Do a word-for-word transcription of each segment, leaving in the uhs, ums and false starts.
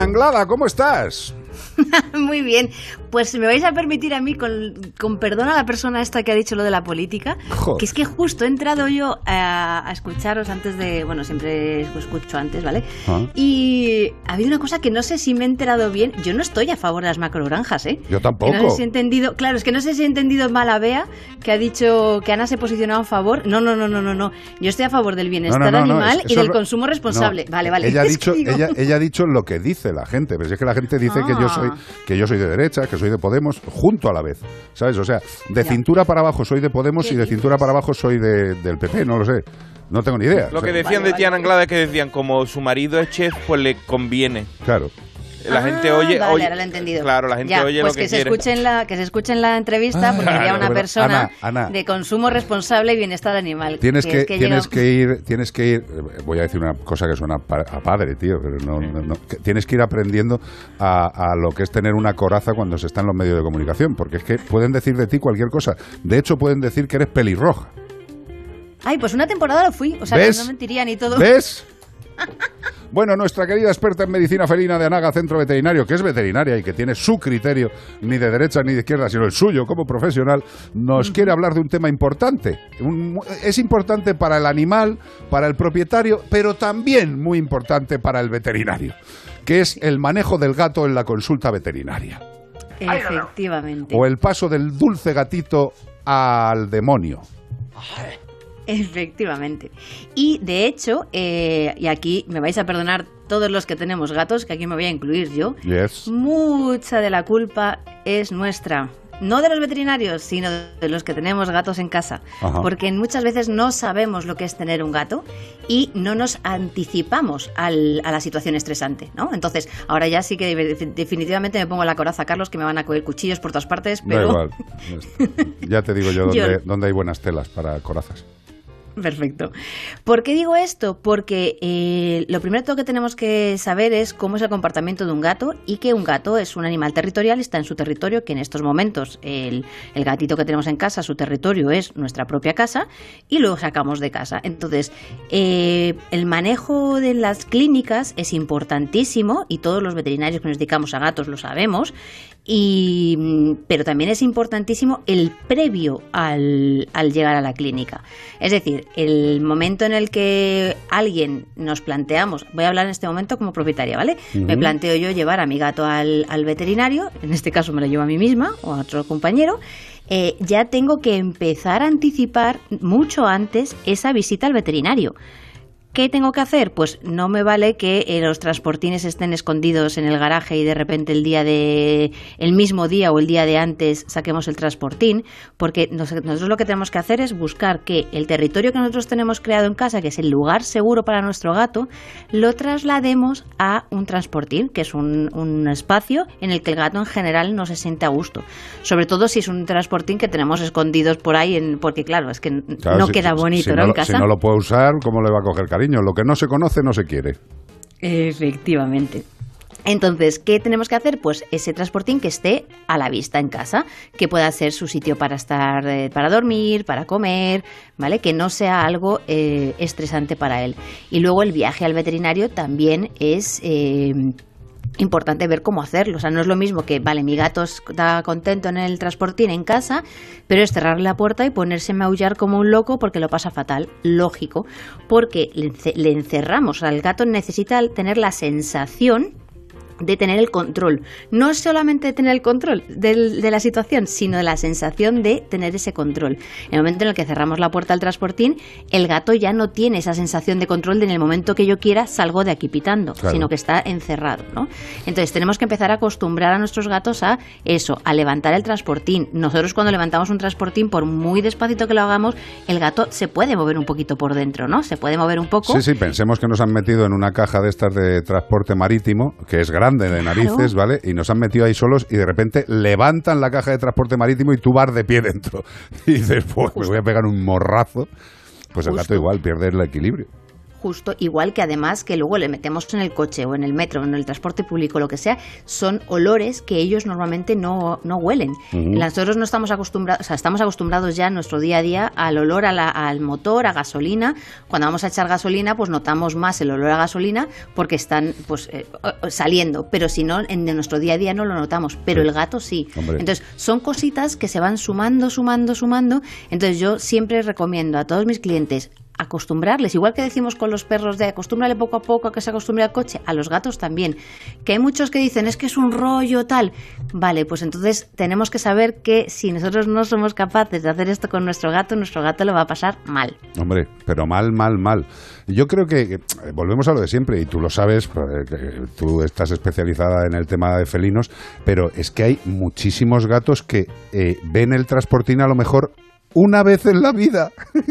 Anglada, ¿cómo estás? Muy bien, pues me vais a permitir a mí, con, con perdón a la persona esta que ha dicho lo de la política, Joder. que es que justo he entrado yo a, a escucharos antes de, bueno, siempre os escucho antes, ¿vale? ¿Ah? Y ha habido una cosa que no sé si me he enterado bien. Yo no estoy a favor de las macrogranjas, ¿eh? Yo tampoco. Que no sé si he entendido, claro, es que no sé si he entendido mal a Bea, que ha dicho que Ana se ha posicionado a favor. No, no, no, no, no, no. Yo estoy a favor del bienestar no, no, no, animal no, es, y del lo... consumo responsable. No, vale, vale. Ella ha, dicho, ella, ella ha dicho lo que dice la gente, pero es que la gente dice ah. que yo soy que yo soy de derecha, que soy de Podemos, junto a la vez, ¿sabes? O sea, de ya. cintura para abajo soy de Podemos y de cintura para abajo soy de, del P P, no lo sé. No tengo ni idea. Lo o sea, que decían vale, de Tiana vale. Anglada es que decían, como su marido es chef, pues le conviene. Claro. La ah, gente oye, vale, oye, ahora lo he entendido. Claro, la gente ya, oye pues lo que, que se quiere. Escuche en la, que se escuche en la entrevista, ah, porque había una pero, persona Ana, Ana, de consumo responsable y bienestar animal. Tienes que, que, es que tienes llega... que ir, tienes que ir. Voy a decir una cosa que suena a padre, tío, pero no, no, no que tienes que ir aprendiendo a, a lo que es tener una coraza cuando se está en los medios de comunicación, porque es que pueden decir de ti cualquier cosa. De hecho, pueden decir que eres pelirroja. Ay, pues una temporada lo fui, o sea, ¿Ves? no mentiría ni todo. ¿Ves? Bueno, nuestra querida experta en medicina felina de Anaga Centro Veterinario, que es veterinaria y que tiene su criterio, ni de derecha ni de izquierda, sino el suyo como profesional, nos uh-huh. quiere hablar de un tema importante. Un, es importante para el animal, para el propietario, pero también muy importante para el veterinario, que es el manejo del gato en la consulta veterinaria. Efectivamente. O el paso del dulce gatito al demonio. Efectivamente. Y de hecho, eh, y aquí me vais a perdonar todos los que tenemos gatos, que aquí me voy a incluir yo, yes. mucha de la culpa es nuestra. No de los veterinarios, sino de los que tenemos gatos en casa. Ajá. Porque muchas veces no sabemos lo que es tener un gato y no nos anticipamos al, a la situación estresante, ¿no? Entonces, ahora ya sí que definitivamente me pongo la coraza, Carlos, que me van a coger cuchillos por todas partes, pero... Da igual. Ya te digo yo dónde, yo... dónde hay buenas telas para corazas. Perfecto. ¿Por qué digo esto? Porque eh, lo primero que tenemos que saber es cómo es el comportamiento de un gato y que un gato es un animal territorial, está en su territorio, que en estos momentos el, el gatito que tenemos en casa, su territorio es nuestra propia casa y lo sacamos de casa. Entonces, eh, el manejo de las clínicas es importantísimo y todos los veterinarios que nos dedicamos a gatos lo sabemos, y, pero también es importantísimo el previo al, al llegar a la clínica. Es decir, el momento en el que alguien nos planteamos, voy a hablar en este momento como propietaria, ¿vale? Uh-huh. Me planteo yo llevar a mi gato al, al veterinario, en este caso me lo llevo a mí misma o a otro compañero, eh, ya tengo que empezar a anticipar mucho antes esa visita al veterinario. ¿Qué tengo que hacer? Pues no me vale que eh, los transportines estén escondidos en el garaje y de repente el día de el mismo día o el día de antes saquemos el transportín, porque nosotros lo que tenemos que hacer es buscar que el territorio que nosotros tenemos creado en casa, que es el lugar seguro para nuestro gato, lo traslademos a un transportín, que es un, un espacio en el que el gato en general no se siente a gusto. Sobre todo si es un transportín que tenemos escondidos por ahí, en, porque claro, es que claro, no si, queda bonito, si ¿no? no En lo, casa. Si no lo puede usar, ¿cómo le va a coger cariño? Lo que no se conoce no se quiere. Efectivamente. Entonces, ¿qué tenemos que hacer? Pues ese transportín que esté a la vista en casa, que pueda ser su sitio para estar, eh, para dormir, para comer, ¿vale? Que no sea algo eh, estresante para él. Y luego el viaje al veterinario también es... Eh, importante ver cómo hacerlo. O sea, no es lo mismo que, vale, mi gato está contento en el transportín en casa, pero es cerrarle la puerta y ponerse a maullar como un loco porque lo pasa fatal. Lógico, porque le encerramos. O sea, el gato necesita tener la sensación de tener el control. No solamente de tener el control de, de la situación, sino de la sensación de tener ese control. En el momento en el que cerramos la puerta al transportín, el gato ya no tiene esa sensación de control de en el momento que yo quiera salgo de aquí pitando, claro, sino que está encerrado, ¿no? Entonces tenemos que empezar a acostumbrar a nuestros gatos a eso, a levantar el transportín. Nosotros cuando levantamos un transportín, por muy despacito que lo hagamos, el gato se puede mover un poquito por dentro, ¿no? Se puede mover un poco. Sí, sí, pensemos que nos han metido en una caja de estas de transporte marítimo, que es grande, de narices, claro, ¿vale? Y nos han metido ahí solos y de repente levantan la caja de transporte marítimo y tú vas de pie dentro. Y dices, pues me voy a pegar un morrazo. Pues el Justo. gato igual pierde el equilibrio. Justo, igual que además que luego le metemos en el coche o en el metro, en el transporte público, lo que sea, son olores que ellos normalmente no, no huelen. Uh-huh. Nosotros no estamos acostumbrados, o sea, estamos acostumbrados ya en nuestro día a día al olor a la, al motor, a gasolina. Cuando vamos a echar gasolina, pues notamos más el olor a gasolina porque están pues eh, saliendo, pero si no, en nuestro día a día no lo notamos, pero sí. El gato sí. Hombre. Entonces, son cositas que se van sumando, sumando, sumando. Entonces, yo siempre recomiendo a todos mis clientes acostumbrarles, igual que decimos con los perros de acostúmbrale poco a poco a que se acostumbre al coche, a los gatos también, que hay muchos que dicen es que es un rollo tal, vale, pues entonces tenemos que saber que si nosotros no somos capaces de hacer esto con nuestro gato, nuestro gato lo va a pasar mal. Hombre, pero mal, mal, mal. Yo creo que, que volvemos a lo de siempre, y tú lo sabes, que tú estás especializada en el tema de felinos, pero es que hay muchísimos gatos que eh, ven el transportín a lo mejor una vez en la vida,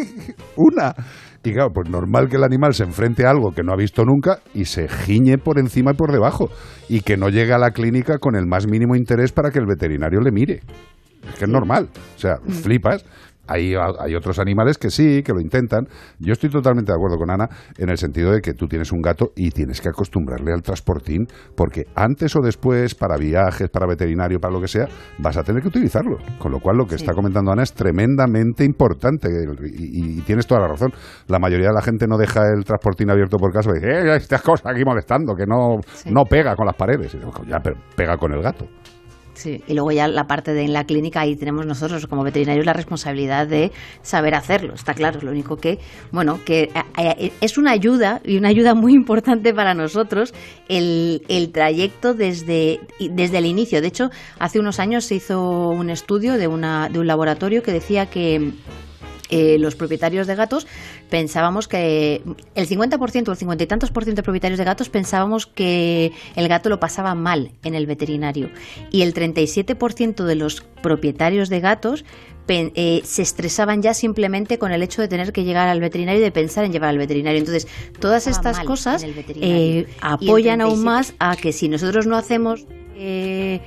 una. Y claro, pues normal que el animal se enfrente a algo que no ha visto nunca y se giñe por encima y por debajo y que no llegue a la clínica con el más mínimo interés para que el veterinario le mire. Es que es normal, o sea, flipas. Hay, hay otros animales que sí, que lo intentan. Yo estoy totalmente de acuerdo con Ana en el sentido de que tú tienes un gato y tienes que acostumbrarle al transportín porque antes o después, para viajes, para veterinario, para lo que sea, vas a tener que utilizarlo. Con lo cual, lo que sí. está comentando Ana es tremendamente importante y, y, y tienes toda la razón. La mayoría de la gente no deja el transportín abierto por casa y dice, eh, estas cosas aquí molestando, que no, sí. no pega con las paredes. Y digo, ya, pero pega con el gato. Sí, y luego ya la parte de en la clínica, ahí tenemos nosotros como veterinarios la responsabilidad de saber hacerlo, está claro, es lo único que, bueno, que es una ayuda y una ayuda muy importante para nosotros el, el trayecto desde, desde el inicio. De hecho, hace unos años se hizo un estudio de, una, de un laboratorio que decía que Eh, los propietarios de gatos pensábamos que el cincuenta por ciento o el cincuenta y tantos por ciento de propietarios de gatos pensábamos que el gato lo pasaba mal en el veterinario y el treinta y siete por ciento de los propietarios de gatos pen, eh, se estresaban ya simplemente con el hecho de tener que llegar al veterinario y de pensar en llevar al veterinario. Entonces, todas estas cosas eh, apoyan aún más a que si nosotros no hacemos eh,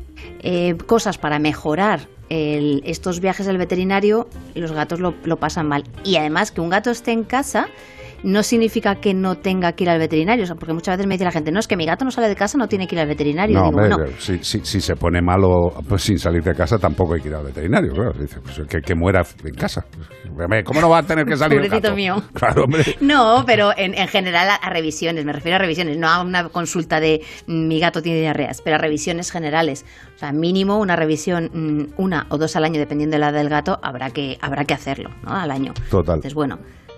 eh, cosas para mejorar El, estos viajes al veterinario, los gatos lo, lo pasan mal. Y además que un gato esté en casa no significa que no tenga que ir al veterinario, o sea, porque muchas veces me dice la gente, no, es que mi gato no sale de casa, no tiene que ir al veterinario. No, Digo, hombre, no. Si, si, si se pone malo pues sin salir de casa tampoco hay que ir al veterinario, claro. Dice, pues, que, que muera en casa. ¿Cómo no va a tener que salir el gato? Mío. Claro, hombre. No, pero en, en general a, a revisiones, me refiero a revisiones, no a una consulta de mi gato tiene diarreas, pero a revisiones generales. O sea, mínimo una revisión una o dos al año, dependiendo de la edad del gato, habrá que habrá que hacerlo, ¿no? Al año. Total. Entonces, bueno.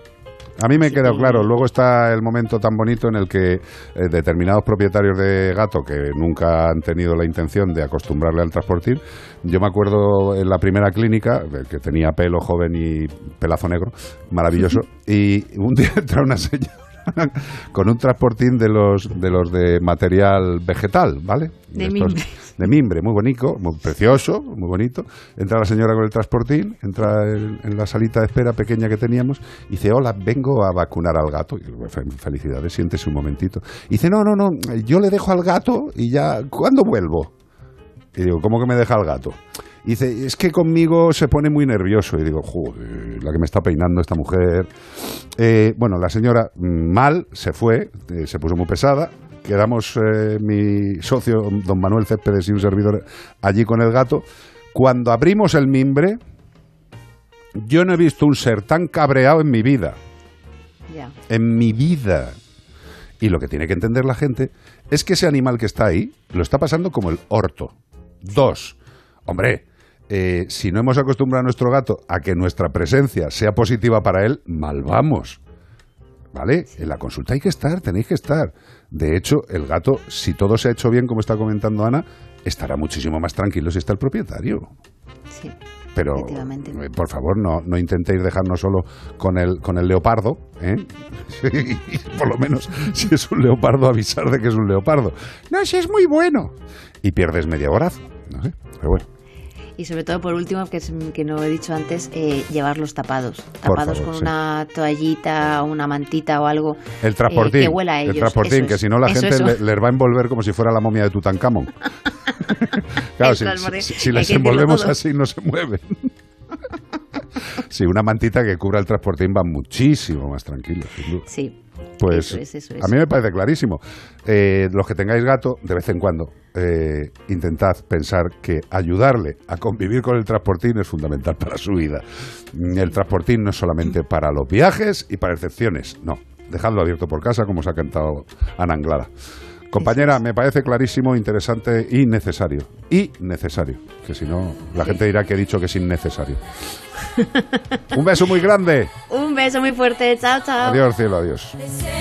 A mí me ha quedado claro. Luego está el momento tan bonito en el que eh, determinados propietarios de gato que nunca han tenido la intención de acostumbrarle al transportín. Yo me acuerdo en la primera clínica, que tenía pelo joven y pelazo negro, maravilloso, y un día entra una señora con un transportín de los de los de material vegetal, ¿vale? De Estos, mimbre. De mimbre, muy bonito, muy precioso, muy bonito. Entra la señora con el transportín, entra en, en la salita de espera pequeña que teníamos y dice, hola, vengo a vacunar al gato. Y digo, felicidades, siéntese un momentito. Y dice, no, no, no, yo le dejo al gato y ya, ¿cuándo vuelvo? Y digo, ¿cómo que me deja al gato? Y dice, es que conmigo se pone muy nervioso. Y digo, joder, la que me está peinando esta mujer. Eh, bueno, la señora mal se fue, eh, se puso muy pesada. Quedamos eh, mi socio, don Manuel Céspedes y un servidor allí con el gato. Cuando abrimos el mimbre, yo no he visto un ser tan cabreado en mi vida. Yeah. En mi vida. Y lo que tiene que entender la gente es que ese animal que está ahí lo está pasando como el orto. Dos, hombre, eh, si no hemos acostumbrado a nuestro gato a que nuestra presencia sea positiva para él, mal vamos. ¿Vale? En la consulta hay que estar, tenéis que estar. De hecho, el gato, si todo se ha hecho bien, como está comentando Ana, estará muchísimo más tranquilo si está el propietario. Sí. Pero, eh, por favor, no, no intentéis dejarnos solo con el, con el leopardo, ¿eh? Por lo menos, si es un leopardo, avisar de que es un leopardo. No, si es muy bueno. Y pierdes media hora, no sé, pero bueno. Y sobre todo, por último, que, es, que no he dicho antes, eh, llevarlos tapados. Tapados favor, con sí. una toallita, una mantita o algo. El transportín. Eh, que huela a ellos. El transportín, eso que es. Si no la eso, gente eso. Le, les va a envolver como si fuera la momia de Tutankamón. Claro, si, si, si les envolvemos así no se mueven. Sí, una mantita que cubra el transportín va muchísimo más tranquilo, sin duda. Sí. Pues eso es, eso es. a mí me parece clarísimo. Eh, los que tengáis gato, de vez en cuando, eh, intentad pensar que ayudarle a convivir con el transportín es fundamental para su vida. El transportín no es solamente para los viajes y para excepciones, no. Dejadlo abierto por casa, como os ha cantado Ana Anglada. Compañera, me parece clarísimo, interesante y necesario. Y necesario, que si no, la gente dirá que he dicho que es innecesario. Un beso muy grande. Un beso muy fuerte, chao, chao. Adiós, cielo, adiós.